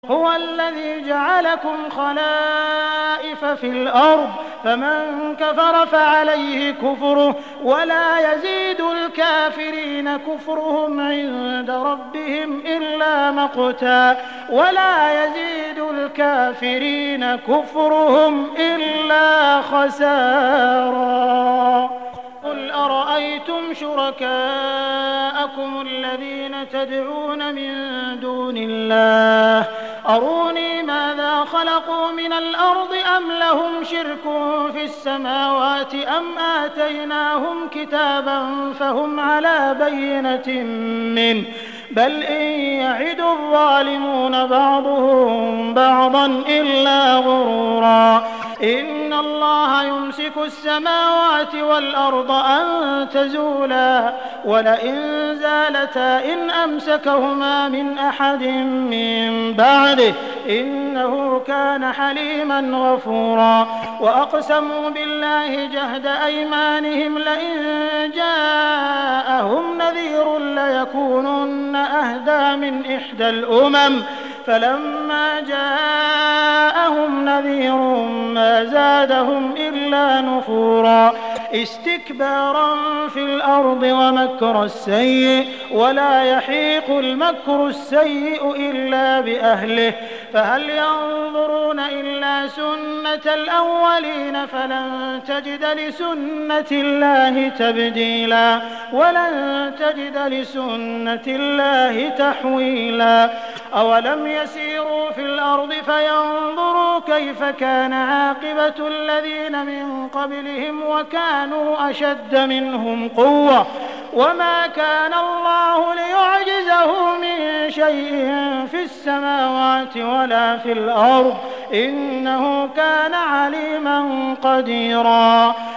هو الذي جعلكم خلائف في الأرض فمن كفر فعليه كفره ولا يزيد الكافرين كفرهم عند ربهم إلا مقتا ولا يزيد الكافرين كفرهم إلا خسارا. قل أرأيتم شركاءكم الذين تدعون من دون الله أروني ماذا خلقوا من الأرض أم لهم شرك في السماوات أم آتيناهم كتابا فهم على بينة منه بل إن يعد الظالمون بعضهم بعضا إلا غرورا. إن الله يمسك السماوات والأرض أن تزولا ولئن زالتا إن أمسكهما من أحد من بعده إنه كان حليما غفورا. وأقسموا بالله جهد أيمانهم لئن جاءهم نذير ليكونن أهدى من إحدى الأمم فلما جاءهم نذير ما زادهم إلا نفورا. استكبارا في الأرض ومكر السيء ولا يحيق المكر السيء إلا بأهله فهل ينظرون إلا سنة الأولين فلن تجد لسنة الله تبديلا ولن تجد لسنة الله تحويلا. أولم يسيروا في الأرض فينظروا كيف كان عاقبة الذين من قبلهم وكانوا أشد منهم قوة وما كان الله ليعجزه من شيء في السماوات ولا في الأرض إنه كان عليما قديرا.